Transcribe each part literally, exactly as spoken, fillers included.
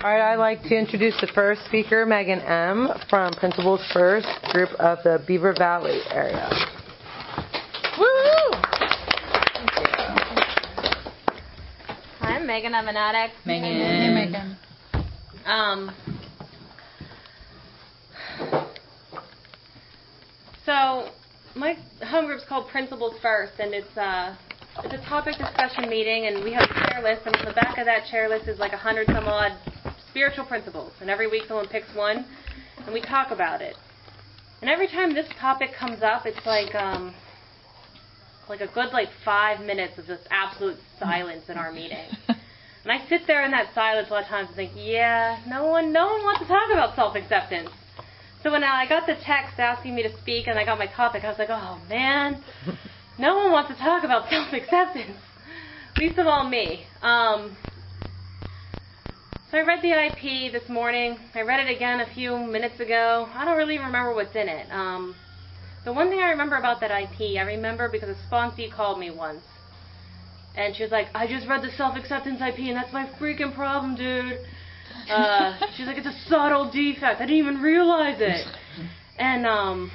All right, I'd like to introduce the first speaker, Megan M. from Principles First group of the Beaver Valley area. Woo! Hi, I'm Megan. I'm an addict. Megan. Hey, Megan. Um. So, my home group's called Principles First, and it's uh, it's a topic discussion meeting, and we have a chair list, and on the back of that chair list is like a hundred some odd spiritual principles, and every week someone picks one, and we talk about it. And every time this topic comes up, it's like um, like a good like five minutes of just absolute silence in our meeting. And I sit there in that silence a lot of times and think, yeah, no one, no one wants to talk about self-acceptance. So when I got the text asking me to speak and I got my topic, I was like, oh man, no one wants to talk about self-acceptance. Least of all me. Um, so I read the I P this morning. I read it again a few minutes ago. I don't really remember what's in it. Um, the one thing I remember about that I P, I remember because a sponsee called me once. And she was like, I just read the self-acceptance I P and that's my freaking problem, dude. Uh, she's like, it's a subtle defect. I didn't even realize it. And um,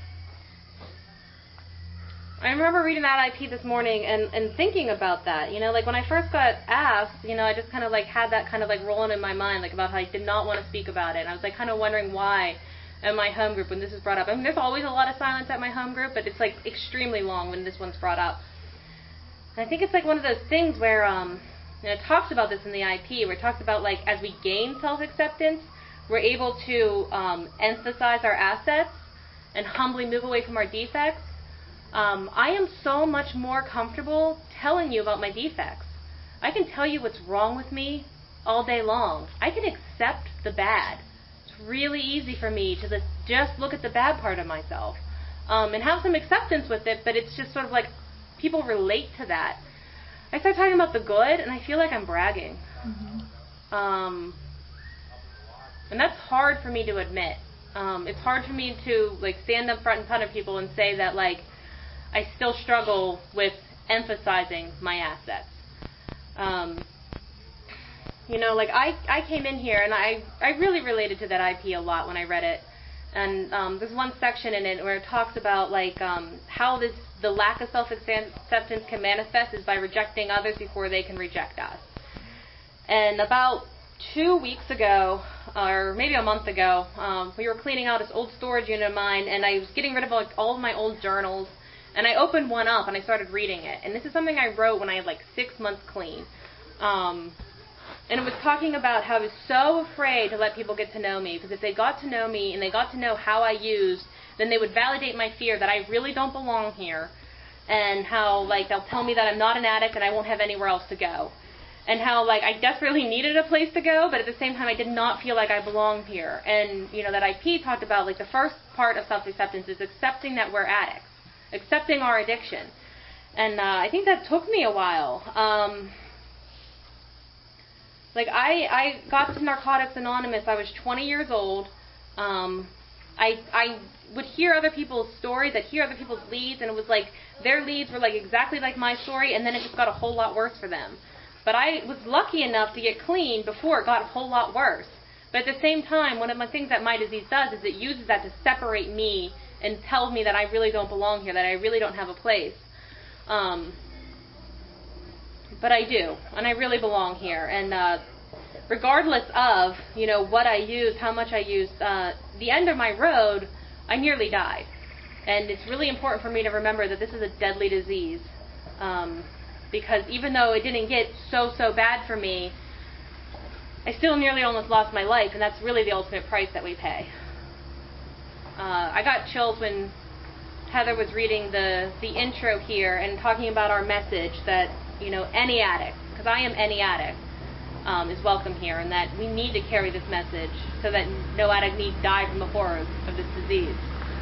I remember reading that I P this morning and, and thinking about that. You know, like when I first got asked, you know, I just kind of like had that kind of like rolling in my mind, like about how I did not want to speak about it. And I was like kind of wondering why at my home group when this is brought up. I mean, there's always a lot of silence at my home group, but it's like extremely long when this one's brought up. And I think it's like one of those things where, um, and it talks about this in the I P, where it talks about like as we gain self-acceptance, we're able to um, emphasize our assets and humbly move away from our defects. Um, I am so much more comfortable telling you about my defects. I can tell you what's wrong with me all day long. I can accept the bad. It's really easy for me to just look at the bad part of myself um, and have some acceptance with it, but it's just sort of like people relate to that. I start talking about the good, and I feel like I'm bragging. Mm-hmm. Um, and that's hard for me to admit. Um, it's hard for me to like stand up front in front of people and say that like I still struggle with emphasizing my assets. Um, you know, like I, I came in here and I, I really related to that I P a lot when I read it. And um, there's one section in it where it talks about like um, how this the lack of self-acceptance can manifest is by rejecting others before they can reject us. And about two weeks ago, or maybe a month ago, um, we were cleaning out this old storage unit of mine, and I was getting rid of like all of my old journals. And I opened one up and I started reading it. And this is something I wrote when I had like six months clean. Um, and it was talking about how I was so afraid to let people get to know me. Because if they got to know me and they got to know how I used, then they would validate my fear that I really don't belong here. And how like they'll tell me that I'm not an addict and I won't have anywhere else to go. And how like I desperately needed a place to go, but at the same time I did not feel like I belonged here. And you know that I P talked about like the first part of self-acceptance is accepting that we're addicts. Accepting our addiction. And uh, I think that took me a while. Um, like, I, I got to Narcotics Anonymous. I was twenty years old. Um, I, I would hear other people's stories. I'd hear other people's leads, and it was like their leads were like exactly like my story, and then it just got a whole lot worse for them. But I was lucky enough to get clean before it got a whole lot worse. But at the same time, one of the things that my disease does is it uses that to separate me and tell me that I really don't belong here, that I really don't have a place. Um, but I do, and I really belong here. And uh, regardless of, you know, what I used, how much I used, uh, the end of my road, I nearly died. And it's really important for me to remember that this is a deadly disease. Um, because even though it didn't get so, so bad for me, I still nearly almost lost my life, and that's really the ultimate price that we pay. Uh, I got chills when Heather was reading the, the intro here and talking about our message that, you know, any addict, because I am any addict, um, is welcome here, and that we need to carry this message so that no addict need die from the horrors of this disease.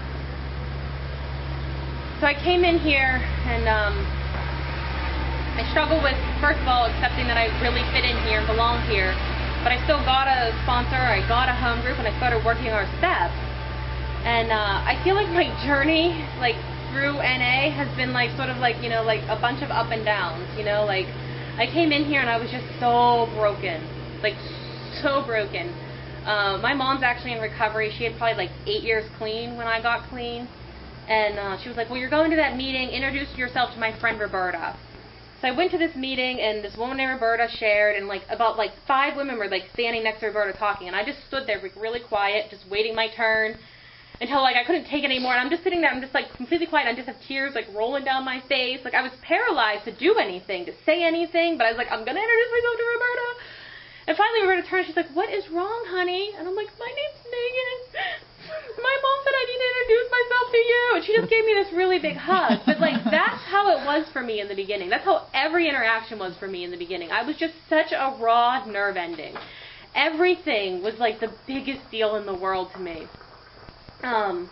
So I came in here and um, I struggle with, first of all, accepting that I really fit in here and belong here, but I still got a sponsor, I got a home group, and I started working our steps. And uh, I feel like my journey, like, through N A has been, like, sort of like, you know, like, a bunch of up and downs, you know? Like, I came in here and I was just so broken. Like, so broken. Uh, my mom's actually in recovery. She had probably like eight years clean when I got clean. And uh, she was like, well, you're going to that meeting. Introduce yourself to my friend Roberta. So I went to this meeting, and this woman named Roberta shared, and like about like five women were like standing next to Roberta talking. And I just stood there like, really quiet, just waiting my turn. Until like I couldn't take it anymore, and I'm just sitting there, I'm just like completely quiet, and I just have tears like rolling down my face. Like I was paralyzed to do anything, to say anything, but I was like, I'm gonna introduce myself to Roberta. And finally Roberta turned, she's like, what is wrong, honey? And I'm like, my name's Megan. My mom said I need to introduce myself to you. And she just gave me this really big hug. But like that's how it was for me in the beginning. That's how every interaction was for me in the beginning. I was just such a raw nerve ending. Everything was like the biggest deal in the world to me. Um,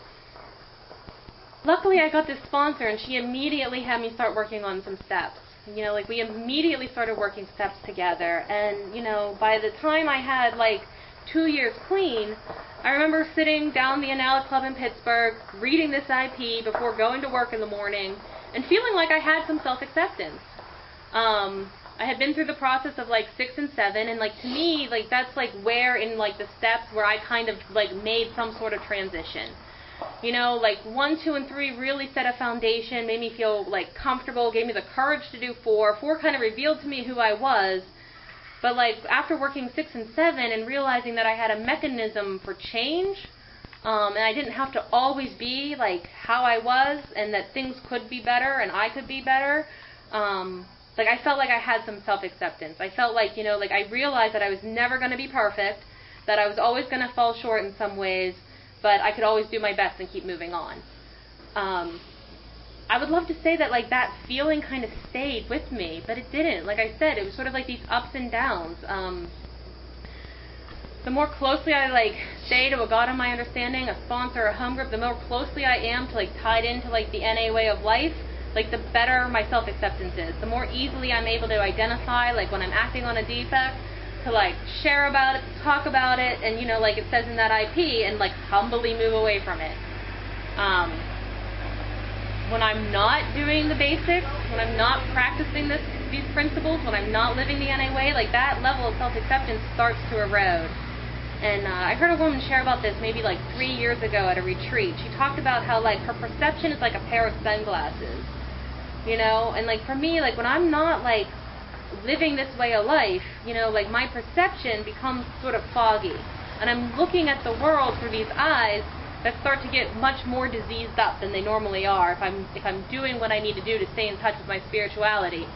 luckily I got this sponsor, and she immediately had me start working on some steps. You know, like we immediately started working steps together, and you know, by the time I had like two years clean, I remember sitting down the Anala Club in Pittsburgh, reading this I P before going to work in the morning, and feeling like I had some self-acceptance. Um, I had been through the process of like six and seven, and like to me, like that's like where in like the steps where I kind of like made some sort of transition. You know, like one, two, and three really set a foundation, made me feel like comfortable, gave me the courage to do four. Four kind of revealed to me who I was. But like after working six and seven and realizing that I had a mechanism for change, um, and I didn't have to always be like how I was, and that things could be better and I could be better. Um, Like, I felt like I had some self-acceptance. I felt like, you know, like I realized that I was never going to be perfect, that I was always going to fall short in some ways, but I could always do my best and keep moving on. Um, I would love to say that, like, that feeling kind of stayed with me, but it didn't. Like I said, it was sort of like these ups and downs. Um, the more closely I, like, stay to a God of my understanding, a sponsor, a home group, the more closely I am to, like, tied into, like, the N A way of life, like the better my self-acceptance is. The more easily I'm able to identify, like when I'm acting on a defect, to like share about it, to talk about it, and you know, like it says in that I P, and like humbly move away from it. Um, when I'm not doing the basics, when I'm not practicing this, these principles, when I'm not living the N A way, like that level of self-acceptance starts to erode. And uh, I heard a woman share about this maybe like three years ago at a retreat. She talked about how like her perception is like a pair of sunglasses. You know, and like for me, like when I'm not like living this way of life, you know, like my perception becomes sort of foggy, and I'm looking at the world through these eyes that start to get much more diseased up than they normally are if I'm if I'm doing what I need to do to stay in touch with my spirituality.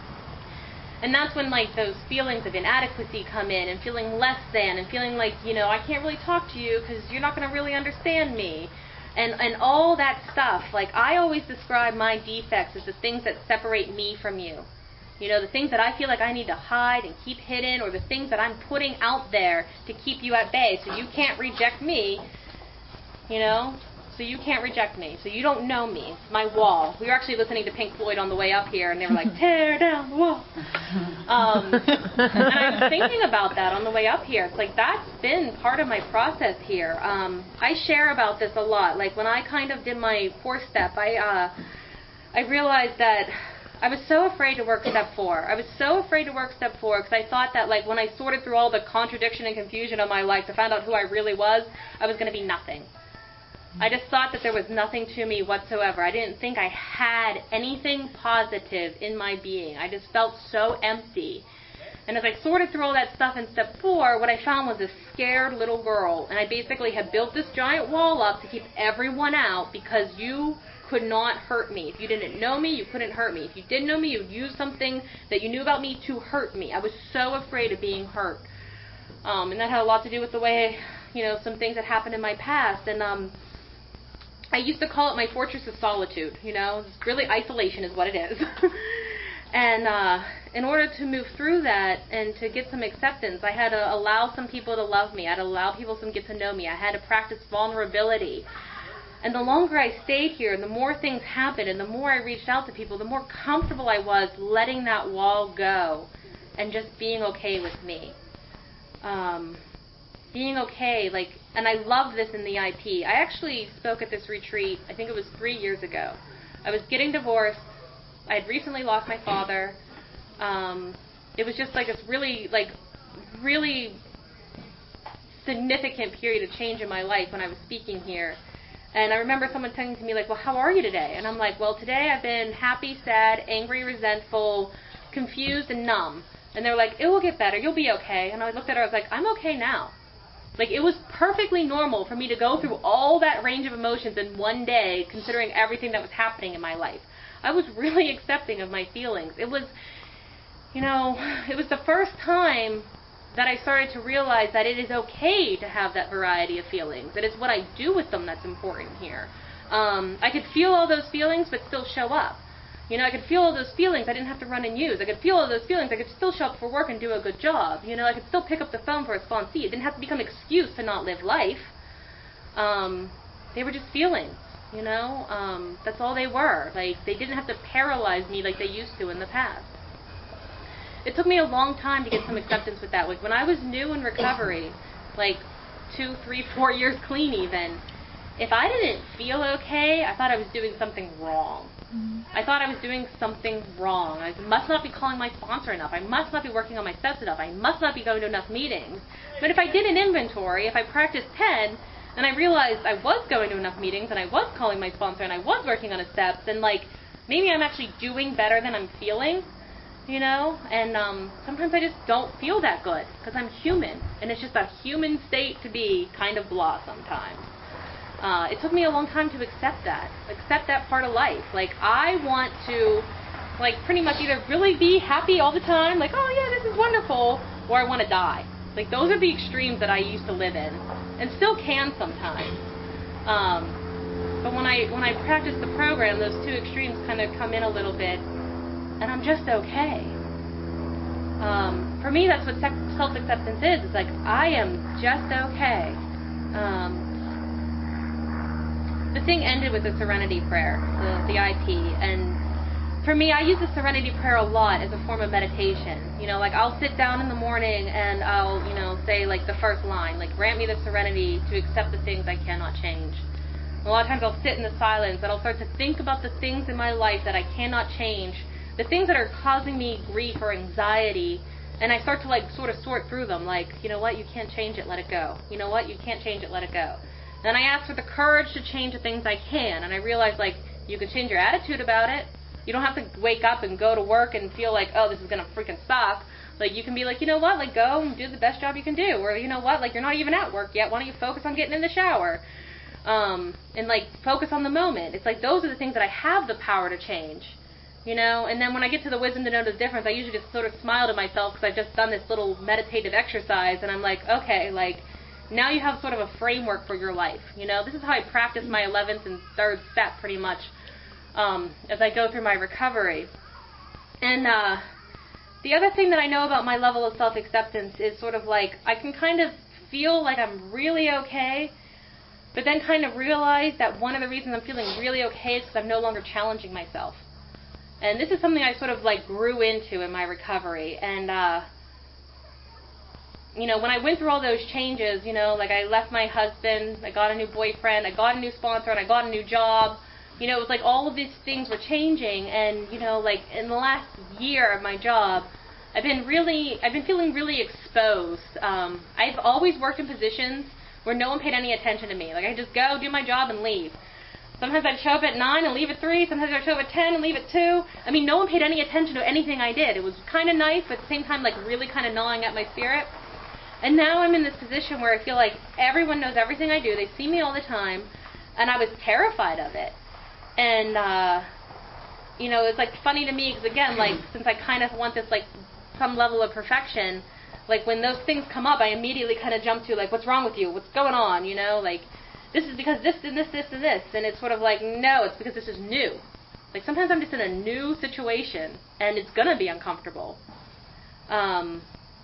And that's when like those feelings of inadequacy come in, and feeling less than, and feeling like, you know, I can't really talk to you because you're not going to really understand me. And and all that stuff, like I always describe my defects as the things that separate me from you. You know, the things that I feel like I need to hide and keep hidden, or the things that I'm putting out there to keep you at bay so you can't reject me, you know, so you can't reject me, so you don't know me. It's my wall. We were actually listening to Pink Floyd on the way up here, and they were like, tear down the wall. Um, and I was thinking about that on the way up here. It's like that's been part of my process here. Um, I share about this a lot. Like when I kind of did my fourth step, I uh, I realized that I was so afraid to work step four. I was so afraid to work step four because I thought that like when I sorted through all the contradiction and confusion of my life to find out who I really was, I was going to be nothing. I just thought that there was nothing to me whatsoever. I didn't think I had anything positive in my being. I just felt so empty. And as I sorted through all that stuff in step four, what I found was this scared little girl. And I basically had built this giant wall up to keep everyone out because you could not hurt me. If you didn't know me, you couldn't hurt me. If you did know me, you'd use something that you knew about me to hurt me. I was so afraid of being hurt. Um, and that had a lot to do with the way, you know, some things that happened in my past. And, um... I used to call it my fortress of solitude, you know, it's really isolation is what it is. And uh, in order to move through that and to get some acceptance, I had to allow some people to love me. I had to allow people to get to know me. I had to practice vulnerability. And the longer I stayed here, the more things happened, and the more I reached out to people, the more comfortable I was letting that wall go and just being okay with me. Um... Being okay, like, and I love this in the I P. I actually spoke at this retreat, I think it was three years ago. I was getting divorced. I had recently lost my father. Um, it was just like this really, like, really significant period of change in my life when I was speaking here. And I remember someone saying to me, like, well, how are you today? And I'm like, well, today I've been happy, sad, angry, resentful, confused, and numb. And they're like, it will get better. You'll be okay. And I looked at her. I was like, I'm okay now. Like, it was perfectly normal for me to go through all that range of emotions in one day, considering everything that was happening in my life. I was really accepting of my feelings. It was, you know, it was the first time that I started to realize that it is okay to have that variety of feelings. That it's what I do with them that's important here. Um, I could feel all those feelings, but still show up. You know, I could feel all those feelings I didn't have to run and use. I could feel all those feelings. I could still show up for work and do a good job. You know, I could still pick up the phone for a sponsee. It didn't have to become an excuse to not live life. Um, they were just feelings, you know. Um, that's all they were. Like, they didn't have to paralyze me like they used to in the past. It took me a long time to get some acceptance with that. Like, when I was new in recovery, like two, three, four years clean even, if I didn't feel okay, I thought I was doing something wrong. Mm-hmm. I thought I was doing something wrong. I must not be calling my sponsor enough. I must not be working on my steps enough. I must not be going to enough meetings. But if I did an inventory, if I practiced ten, and I realized I was going to enough meetings, and I was calling my sponsor, and I was working on a steps, then, like, maybe I'm actually doing better than I'm feeling, you know? And um, sometimes I just don't feel that good, because I'm human. And it's just a human state to be kind of blah sometimes. Uh, it took me a long time to accept that, accept that part of life. Like, I want to, like, pretty much either really be happy all the time, like, oh yeah, this is wonderful, or I want to die. Like, those are the extremes that I used to live in, and still can sometimes. Um, but when I when I practice the program, those two extremes kind of come in a little bit, and I'm just okay. Um, for me, that's what self-acceptance is. It's like, I am just okay. Um, The thing ended with the Serenity Prayer, the, the I P, and for me, I use the Serenity Prayer a lot as a form of meditation. You know, like, I'll sit down in the morning and I'll, you know, say, like, the first line, like, grant me the serenity to accept the things I cannot change. A lot of times I'll sit in the silence and I'll start to think about the things in my life that I cannot change, the things that are causing me grief or anxiety, and I start to, like, sort of sort through them, like, you know what, you can't change it, let it go. You know what, you can't change it, let it go. Then I ask for the courage to change the things I can, and I realize, like, you can change your attitude about it. You don't have to wake up and go to work and feel like, oh, this is going to freaking suck. Like, you can be like, you know what, like, go and do the best job you can do. Or, you know what, like, you're not even at work yet. Why don't you focus on getting in the shower? Um, and, like, focus on the moment. It's like, those are the things that I have the power to change. You know, and then when I get to the wisdom to know the difference, I usually just sort of smile to myself because I've just done this little meditative exercise, and I'm like, okay, like, now you have sort of a framework for your life. You know, this is how I practice my eleventh and third step pretty much um, as I go through my recovery. And uh, the other thing that I know about my level of self-acceptance is sort of like, I can kind of feel like I'm really okay, but then kind of realize that one of the reasons I'm feeling really okay is because I'm no longer challenging myself. And this is something I sort of like grew into in my recovery. And uh, you know, when I went through all those changes, you know, like, I left my husband, I got a new boyfriend, I got a new sponsor, and I got a new job. You know, it was like all of these things were changing, and, you know, like, in the last year of my job, I've been really, I've been feeling really exposed. Um, I've always worked in positions where no one paid any attention to me. Like, I just go, do my job, and leave. Sometimes I'd show up at nine and leave at three. Sometimes I'd show up at ten and leave at two. I mean, no one paid any attention to anything I did. It was kind of nice, but at the same time, like, really kind of gnawing at my spirit. And now I'm in this position where I feel like everyone knows everything I do. They see me all the time, and I was terrified of it. And, uh, you know, it's, like, funny to me because, again, like, since I kind of want this, like, some level of perfection, like, when those things come up, I immediately kind of jump to, like, what's wrong with you? What's going on? You know, like, this is because this and this, this and this. And it's sort of like, no, it's because this is new. Like, sometimes I'm just in a new situation, and it's going to be uncomfortable. Um...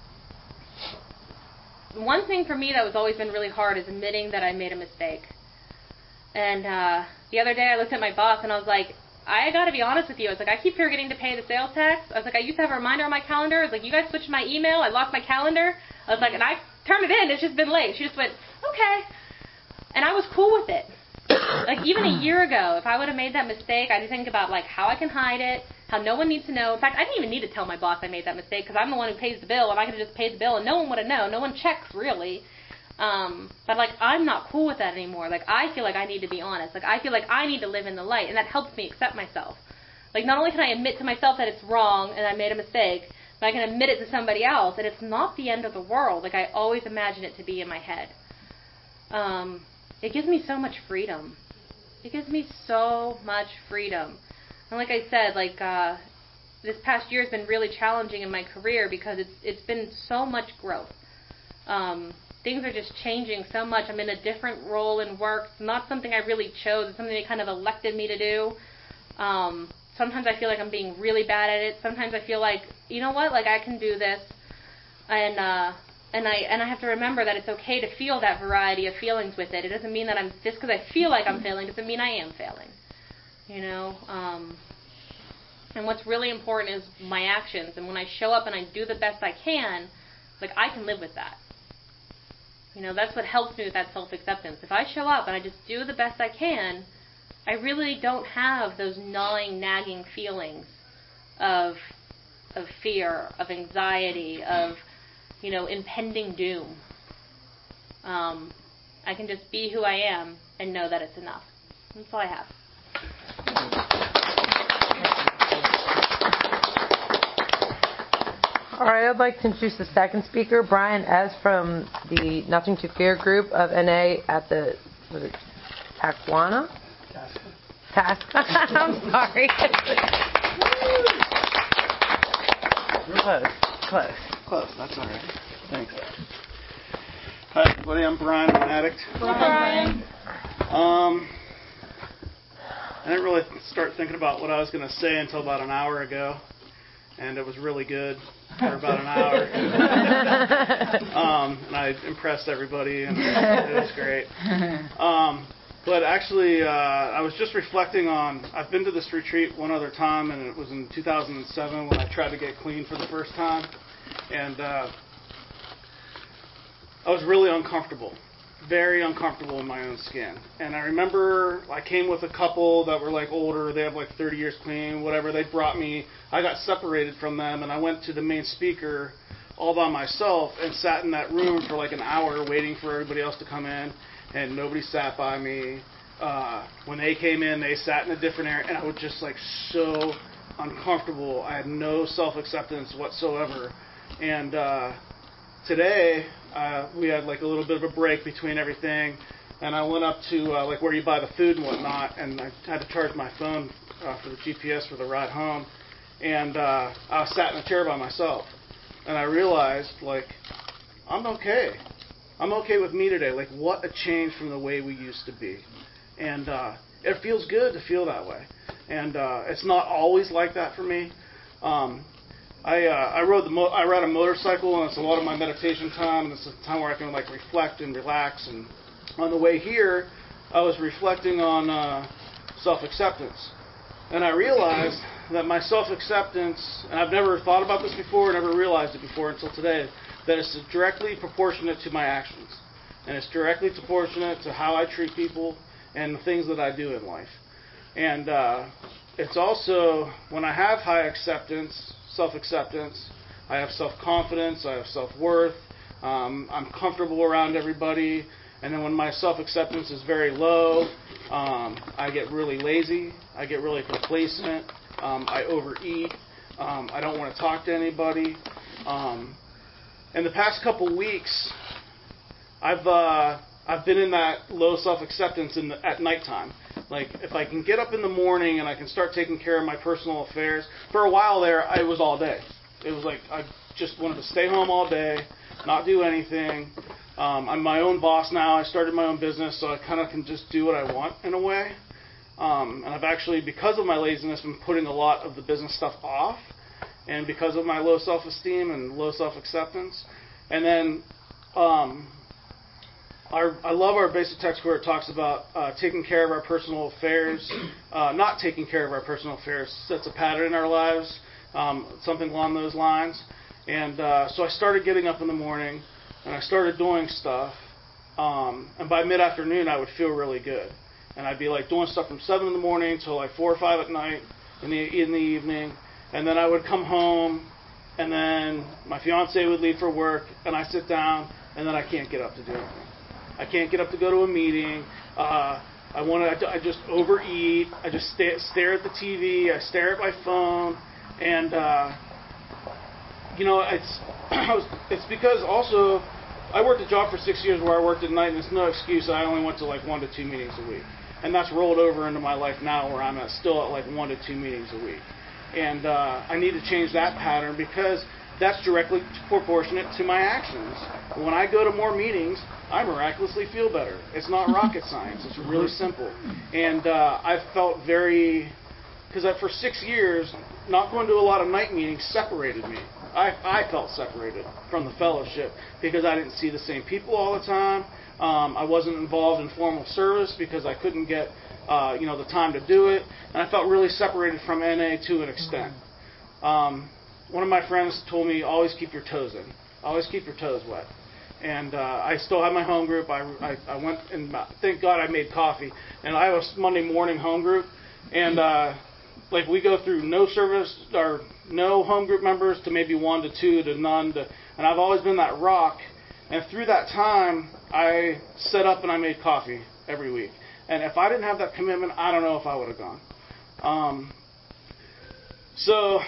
One thing for me that was always been really hard is admitting that I made a mistake. And uh, the other day I looked at my boss and I was like, I got to be honest with you. I was like, I keep forgetting to pay the sales tax. I was like, I used to have a reminder on my calendar. I was like, you guys switched my email. I lost my calendar. I was like, and I turned it in. It's just been late. She just went, okay. And I was cool with it. Like, even a year ago, if I would have made that mistake, I'd think about, like, how I can hide it, how no one needs to know. In fact, I didn't even need to tell my boss I made that mistake because I'm the one who pays the bill, and I could have just paid the bill, and no one would have known. No one checks, really. Um, but like I'm not cool with that anymore. Like I feel like I need to be honest. Like I feel like I need to live in the light, and that helps me accept myself. Like not only can I admit to myself that it's wrong and I made a mistake, but I can admit it to somebody else, and it's not the end of the world. Like I always imagine it to be in my head. Um, it gives me so much freedom. It gives me so much freedom. And like I said, like uh, this past year has been really challenging in my career because it's it's been so much growth. Um, things are just changing so much. I'm in a different role in work. It's not something I really chose. It's something they kind of elected me to do. Um, sometimes I feel like I'm being really bad at it. Sometimes I feel like, you know what, like I can do this. And uh, and I and I have to remember that it's okay to feel that variety of feelings with it. It doesn't mean that I'm, just because I feel like I'm failing, doesn't mean I am failing. You know? Um, and what's really important is my actions. And when I show up and I do the best I can, like I can live with that. You know, that's what helps me with that self-acceptance. If I show up and I just do the best I can, I really don't have those gnawing, nagging feelings of of fear, of anxiety, of, you know, impending doom. Um, I can just be who I am and know that it's enough. That's all I have. All right, I'd like to introduce the second speaker, Brian S. from the Nothing to Fear group of N A at the, was it Taskwana? Task. I'm sorry. Close. Close. Close. That's all right. Thanks. Hi, everybody. I'm Brian. I'm an addict. Brian. Um, I didn't really start thinking about what I was going to say until about an hour ago, and it was really good for about an hour. um, and I impressed everybody, and it was great. Um, But actually, uh, I was just reflecting on, I've been to this retreat one other time, and it was in two thousand seven when I tried to get clean for the first time. And uh, I was really uncomfortable, very uncomfortable in my own skin. And I remember I came with a couple that were like older, they have like thirty years clean, whatever. They brought me, I got separated from them, and I went to the main speaker all by myself and sat in that room for like an hour waiting for everybody else to come in. And nobody sat by me. Uh, when they came in, they sat in a different area, and I was just like so uncomfortable. I had no self-acceptance whatsoever. And uh, today, uh, we had like a little bit of a break between everything, and I went up to uh, like where you buy the food and whatnot, and I had to charge my phone uh, for the G P S for the ride home. And uh, I sat in a chair by myself, and I realized like I'm okay. I'm okay with me today. Like, what a change from the way we used to be. And uh, it feels good to feel that way. And uh, it's not always like that for me. Um, I uh, I rode the mo- I ride a motorcycle, and it's a lot of my meditation time. And it's a time where I can like reflect and relax. And on the way here, I was reflecting on uh, self-acceptance, and I realized that my self-acceptance, and I've never thought about this before, never realized it before until today, that it's directly proportionate to my actions. And it's directly proportionate to how I treat people and the things that I do in life. And uh, it's also, when I have high acceptance, self-acceptance, I have self-confidence, I have self-worth, um, I'm comfortable around everybody. And then when my self-acceptance is very low, um, I get really lazy, I get really complacent, um, I overeat, um, I don't want to talk to anybody. Um, In the past couple weeks, I've uh, I've been in that low self-acceptance in the, at nighttime. Like, if I can get up in the morning and I can start taking care of my personal affairs. For a while there, I was all day. It was like I just wanted to stay home all day, not do anything. Um, I'm my own boss now. I started my own business, so I kind of can just do what I want in a way. Um, and I've actually, because of my laziness, been putting a lot of the business stuff off. And because of my low self-esteem and low self-acceptance. And then um, our, I love our basic text where it talks about uh, taking care of our personal affairs, uh, not taking care of our personal affairs sets a pattern in our lives, um, something along those lines. And uh, so I started getting up in the morning, and I started doing stuff. Um, and by mid-afternoon, I would feel really good. And I'd be like doing stuff from seven in the morning till like four or five at night in the in the evening. And then I would come home, and then my fiance would leave for work, and I sit down, and then I can't get up to do anything. I can't get up to go to a meeting. Uh, I want to. I just overeat. I just stare, stare at the T V. I stare at my phone, and uh, you know, it's it's because also I worked a job for six years where I worked at night, and it's no excuse. I only went to like one to two meetings a week, and that's rolled over into my life now, where I'm at still at like one to two meetings a week, and uh, I need to change that pattern because that's directly proportionate to my actions. When I go to more meetings, I miraculously feel better. It's not rocket science. It's really simple. And uh, I felt very, because for six years, not going to a lot of night meetings separated me. I, I felt separated from the fellowship because I didn't see the same people all the time. Um, I wasn't involved in formal service because I couldn't get uh, you know, the time to do it. And I felt really separated from N A to an extent. Um, one of my friends told me, always keep your toes in. Always keep your toes wet. And uh, I still have my home group. I, I, I went and thank God I made coffee. And I have a Monday morning home group. And uh, like we go through no service or no home group members to maybe one to two to none. To, and I've always been that rock. And through that time, I set up and I made coffee every week. And if I didn't have that commitment, I don't know if I would have gone. Um, so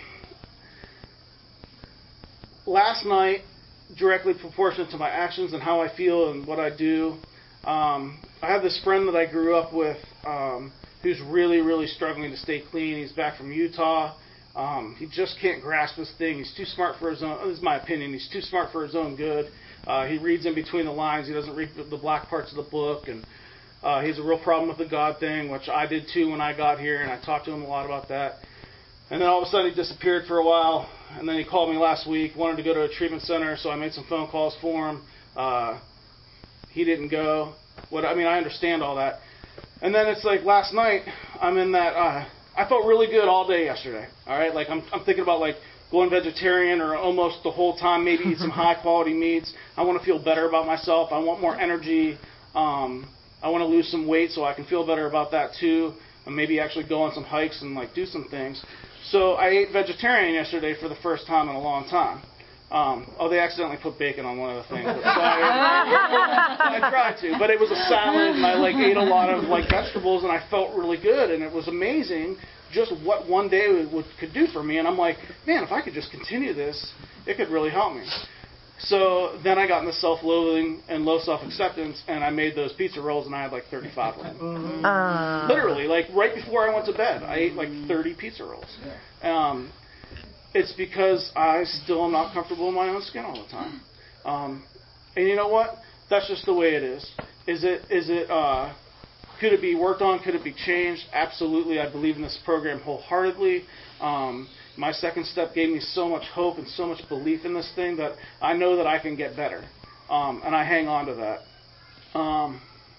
last night, directly proportionate to my actions and how I feel and what I do, um, I have this friend that I grew up with um, who's really, really struggling to stay clean. He's back from Utah. Um, he just can't grasp this thing. He's too smart for his own, this is my opinion, he's too smart for his own good. Uh, he reads in between the lines. He doesn't read the black parts of the book. And uh, he has a real problem with the God thing, which I did too when I got here, and I talked to him a lot about that. And then all of a sudden he disappeared for a while, and then he called me last week, wanted to go to a treatment center, so I made some phone calls for him. Uh, he didn't go. What I mean, I understand all that. And then it's like last night, I'm in that, uh, I felt really good all day yesterday, all right? Like I'm, I'm thinking about like going vegetarian or almost the whole time, maybe eat some high-quality meats. I want to feel better about myself. I want more energy. Um, I want to lose some weight so I can feel better about that too, and maybe actually go on some hikes and like do some things. So I ate vegetarian yesterday for the first time in a long time. Um, oh, they accidentally put bacon on one of the things. So I, I tried to, but it was a salad, and I like ate a lot of like vegetables, and I felt really good, and it was amazing just what one day would, could do for me. And I'm like, man, if I could just continue this, it could really help me. So then I got into self-loathing and low self-acceptance, and I made those pizza rolls, and I had like thirty-five of them. Uh. Literally, like right before I went to bed, I ate like thirty pizza rolls. Um, it's because I still am not comfortable in my own skin all the time. Um, and you know what? That's just the way it is. Is it? Is it? Uh, could it be worked on? Could it be changed? Absolutely. I believe in this program wholeheartedly. Um, My second step gave me so much hope and so much belief in this thing that I know that I can get better. Um, and I hang on to that. Um,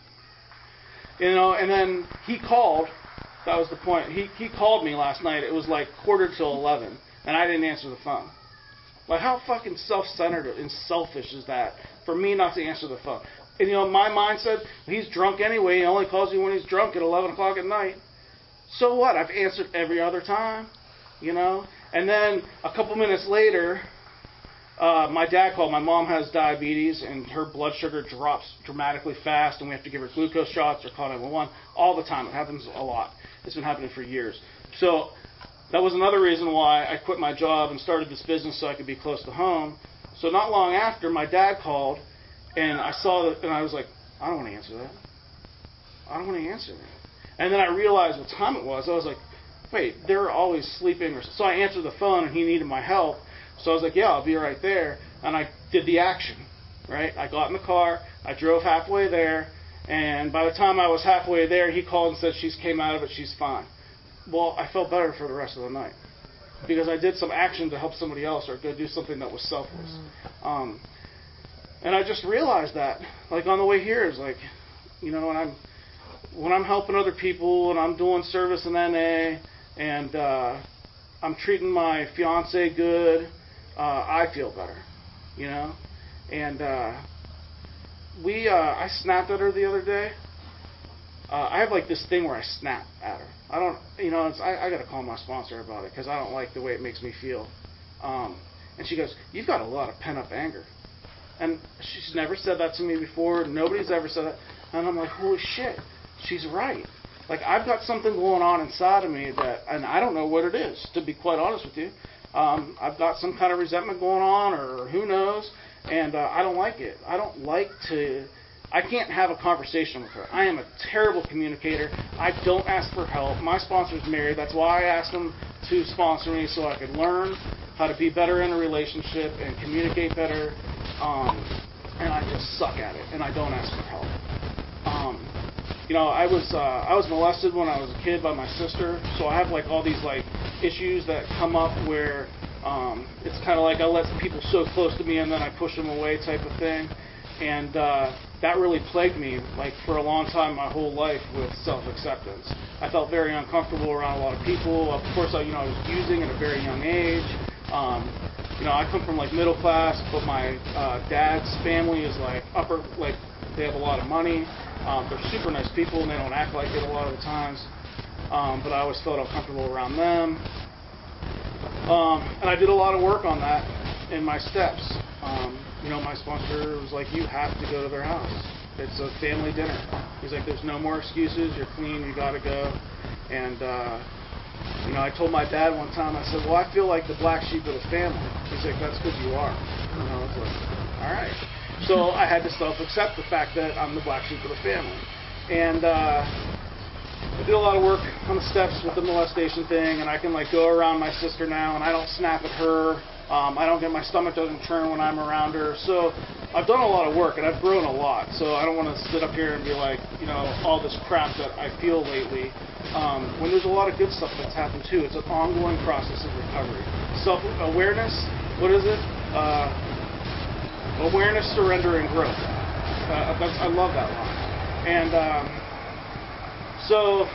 you know, and then he called. That was the point. He he called me last night. It was like quarter till eleven, and I didn't answer the phone. Like, how fucking self-centered and selfish is that for me not to answer the phone? And, you know, my mind said, he's drunk anyway. He only calls me when he's drunk at eleven o'clock at night. So what? I've answered every other time. You know, and then a couple minutes later, uh, my dad called. My mom has diabetes, and her blood sugar drops dramatically fast, and we have to give her glucose shots or call nine one one all the time. It happens a lot. It's been happening for years. So that was another reason why I quit my job and started this business so I could be close to home. So not long after, my dad called, and I saw that, and I was like, I don't want to answer that. I don't want to answer that. And then I realized what time it was. I was like, wait, they're always sleeping. Or so I answered the phone, and he needed my help. So I was like, yeah, I'll be right there. And I did the action, right? I got in the car. I drove halfway there. And by the time I was halfway there, he called and said she came out of it. She's fine. Well, I felt better for the rest of the night because I did some action to help somebody else or go do something that was selfless. Um, and I just realized that, like on the way here, is like, you know, when I'm when I'm helping other people and I'm doing service in N A, and uh, I'm treating my fiance good, uh, I feel better, you know. And uh, we, uh, I snapped at her the other day. Uh, I have like this thing where I snap at her. I don't, you know, it's, I, I got to call my sponsor about it because I don't like the way it makes me feel. Um, and she goes, "You've got a lot of pent up anger." And she's never said that to me before. Nobody's ever said that. And I'm like, holy shit, she's right. Like, I've got something going on inside of me that, and I don't know what it is, to be quite honest with you. Um, I've got some kind of resentment going on, or who knows, and uh, I don't like it. I don't like to, I can't have a conversation with her. I am a terrible communicator. I don't ask for help. My sponsor's married. That's why I asked him to sponsor me, so I could learn how to be better in a relationship and communicate better. Um, and I just suck at it, and I don't ask for help. Um, You know, I was uh, I was molested when I was a kid by my sister, so I have like all these like issues that come up where um, it's kind of like I let people so close to me and then I push them away type of thing, and uh, that really plagued me like for a long time, my whole life, with self-acceptance. I felt very uncomfortable around a lot of people. Of course, I, you know, I was using at a very young age. Um, you know, I come from like middle class, but my uh, dad's family is like upper, like they have a lot of money. Um, they're super nice people, and they don't act like it a lot of the times. Um, but I always felt uncomfortable around them. Um, and I did a lot of work on that in my steps. Um, you know, my sponsor was like, you have to go to their house. It's a family dinner. He's like, there's no more excuses. You're clean. You got to go. And, uh, you know, I told my dad one time, I said, well, I feel like the black sheep of the family. He's like, that's because you are. And I was like, all right. So I had to self-accept the fact that I'm the black sheep of the family. And uh, I did a lot of work on the steps with the molestation thing, and I can like go around my sister now, and I don't snap at her. Um, I don't get, my stomach doesn't churn when I'm around her. So I've done a lot of work, and I've grown a lot. So I don't want to sit up here and be like, you know, all this crap that I feel lately. Um, when there's a lot of good stuff that's happened too. It's an ongoing process of recovery. Self-awareness, what is it? Uh, Awareness, surrender, and growth. Uh, that's, I love that line. And um, so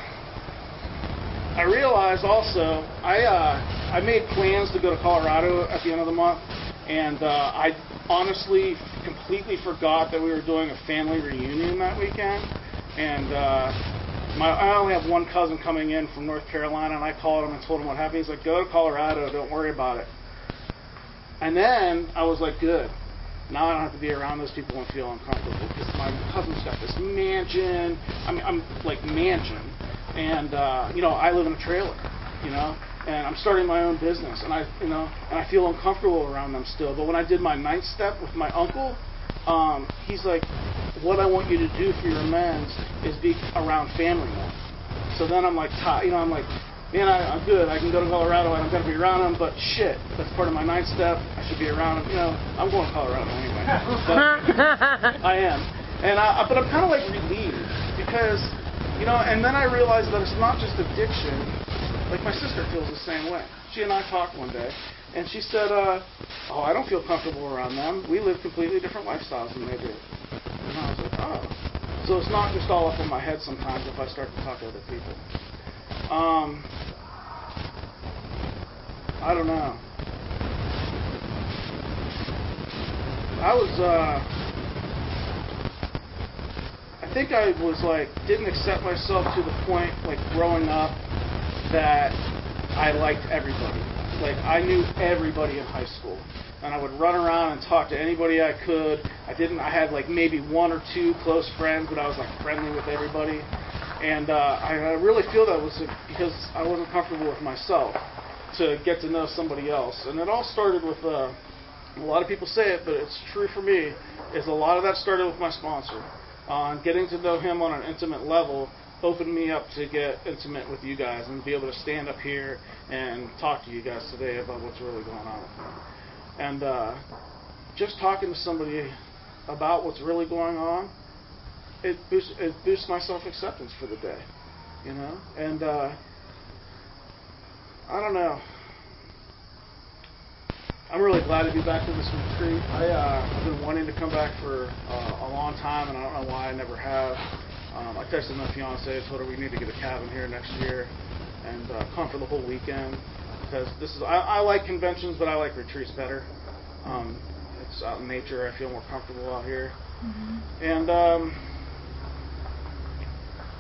I realized also, I uh, I made plans to go to Colorado at the end of the month, and uh, I honestly completely forgot that we were doing a family reunion that weekend. And uh, my I only have one cousin coming in from North Carolina, and I called him and told him what happened. He's like, go to Colorado, don't worry about it. And then I was like, good. Now I don't have to be around those people and feel uncomfortable, because my cousin's got this mansion. I mean, I'm like mansion, and uh, you know, I live in a trailer, you know, and I'm starting my own business, and I, you know, and I feel uncomfortable around them still. But when I did my ninth step with my uncle, um, he's like, what I want you to do for your amends is be around family more. So then I'm like, you know, I'm like, man, I, I'm good. I can go to Colorado. I don't got to be around them. But shit, that's part of my ninth step. I should be around them. You know, I'm going to Colorado anyway. But I am, and I, but I'm kind of like relieved because, you know. And then I realized that it's not just addiction. Like my sister feels the same way. She and I talked one day, and she said, uh, "Oh, I don't feel comfortable around them. We live completely different lifestyles than they do." And I was like, "Oh." So it's not just all up in my head sometimes if I start to talk to other people. Um, I don't know. I was, uh, I think I was like, didn't accept myself to the point, like growing up, that I liked everybody. Like I knew everybody in high school, and I would run around and talk to anybody I could. I didn't, I had like maybe one or two close friends, but I was like friendly with everybody. And uh, I really feel that was because I wasn't comfortable with myself to get to know somebody else. And it all started with, uh, a lot of people say it, but it's true for me, is a lot of that started with my sponsor. Uh, getting to know him on an intimate level opened me up to get intimate with you guys and be able to stand up here and talk to you guys today about what's really going on with me. And uh, just talking to somebody about what's really going on, It boosts, it boosts my self-acceptance for the day, you know? And, uh, I don't know. I'm really glad to be back to this retreat. I, uh, I've been wanting to come back for uh, a long time, and I don't know why I never have. Um, I texted my fiance, told her we need to get a cabin here next year and uh, come for the whole weekend. Because this is, I, I like conventions, but I like retreats better. Um, it's out in nature. I feel more comfortable out here. Mm-hmm. And, um...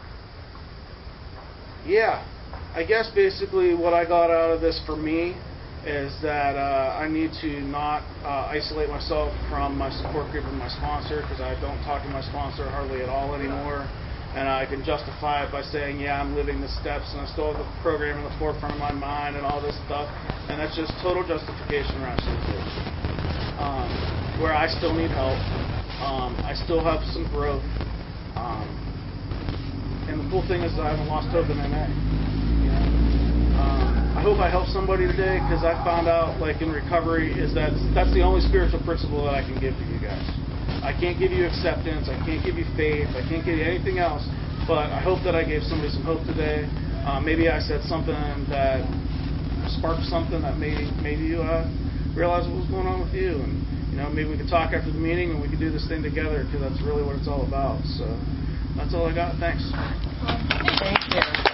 yeah, I guess basically what I got out of this for me is that uh, I need to not uh, isolate myself from my support group and my sponsor, because I don't talk to my sponsor hardly at all anymore. And I can justify it by saying, yeah, I'm living the steps and I still have the program in the forefront of my mind and all this stuff. And that's just total justification rationalization. Um, where I still need help. Um, I still have some growth. Um, and the cool thing is that I haven't lost hope in N A. You know? um, I hope I help somebody today, because I found out, like in recovery, is that that's the only spiritual principle that I can give to you guys. I can't give you acceptance, I can't give you faith, I can't give you anything else, but I hope that I gave somebody some hope today. Uh, maybe I said something that sparked something that made, made you uh, realize what was going on with you, and you know, maybe we could talk after the meeting and we could do this thing together, because that's really what it's all about. So that's all I got. Thanks. Thank you.